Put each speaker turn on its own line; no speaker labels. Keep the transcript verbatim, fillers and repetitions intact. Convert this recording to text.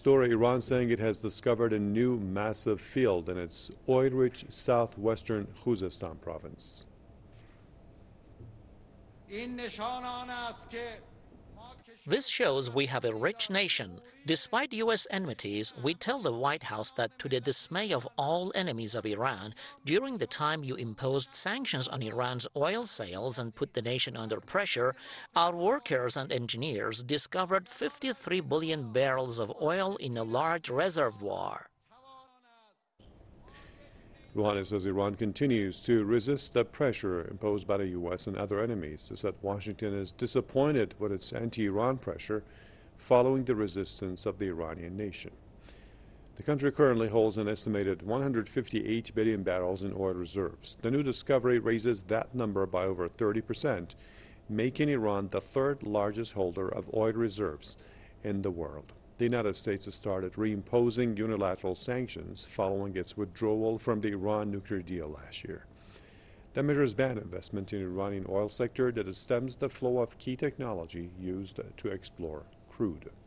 story, Iran saying it has discovered a new massive field in its oil-rich southwestern Khuzestan province.
This shows we have a rich nation. Despite U S enmities, we tell the White House that to the dismay of all enemies of Iran, during the time you imposed sanctions on Iran's oil sales and put the nation under pressure, our workers and engineers discovered fifty-three billion barrels of oil in a large reservoir.
Rouhani says Iran continues to resist the pressure imposed by the U S and other enemies. He said Washington is disappointed with its anti-Iran pressure following the resistance of the Iranian nation. The country currently holds an estimated one hundred fifty-eight billion barrels in oil reserves. The new discovery raises that number by over thirty percent, making Iran the third largest holder of oil reserves in the world. The United States has started reimposing unilateral sanctions following its withdrawal from the Iran nuclear deal last year. The measures ban investment in the Iranian oil sector that stems the flow of key technology used to explore crude.